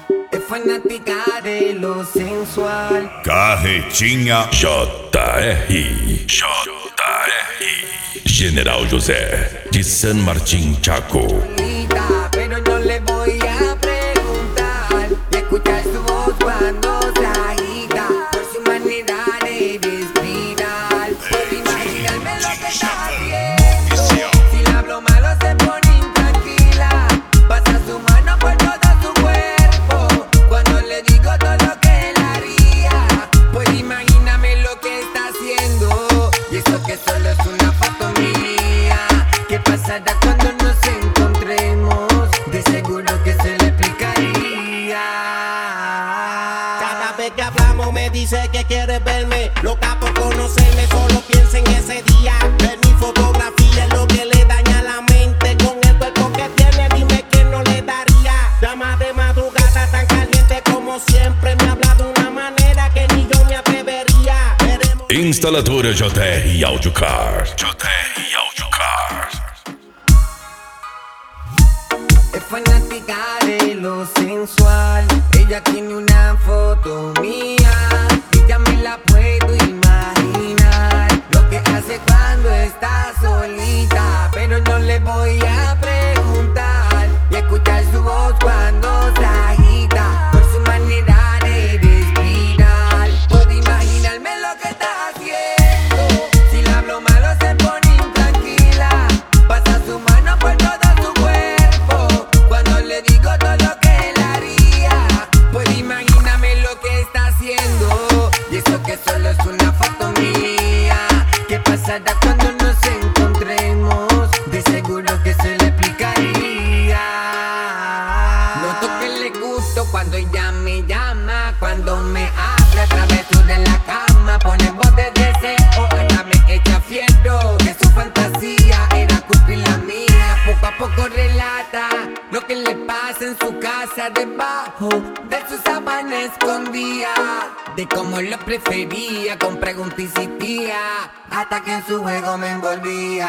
Es fanática de lo sensual. Carretinha JR. General José de San Martín, Chaco. Pero no le voy a preguntar y escuchar su voz cuando se agita. Por su manera de respirar, puedo imaginarme lo que está haciendo. Si le hablo malo se pone intranquila, pasa su mano por todo su cuerpo. Cuando le digo todo lo que él haría, pues imagíname lo que está haciendo. Y eso que solo es una foto mía. ¿Qué pasará cuando nos encontremos? De seguro que se le explicaría. Cada vez que hablamos me dice que quiere verme. Loca por conocerme, solo piensa en ese día. Ver mi fotografía es lo que le daña la mente. Con el cuerpo que tiene, dime que no le daría. Llama de madrugada tan caliente como siempre. Me habla de una manera que ni yo me atrevería. Instaladora JR Audiocar. Es fanática de lo sensual. Ella tiene una foto mía. Ella me la puedo imaginar. Lo que hace cuando está solita. Pero no le voy a preguntar y escuchar su voz cuando se agita. Por su manera de respirar, puedo imaginarme lo que está haciendo. Si le hablo malo se pone intranquila, pasa su mano por todo su cuerpo. Cuando le digo todo lo que él haría, pues imagíname lo que está haciendo. Y eso que solo es una foto mía. ¿Qué pasará cuando nos encontremos? De seguro que se le explicaría. Noto que le gusto cuando ella me llama, cuando me habla a través de la cama. Pone voz de deseo, hasta me echa fierro. Que su fantasía era cumplir la mía. Poco a poco relata lo que le pasa en su casa, debajo de su sábana escondía. De cómo lo prefería, con preguntas y insistía, hasta que en su juego me envolvía.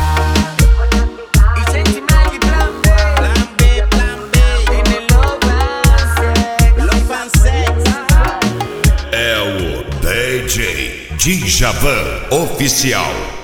Y Shenchi Maggie Plan B. Tiene los fansex. É o DJ Djavan Oficial.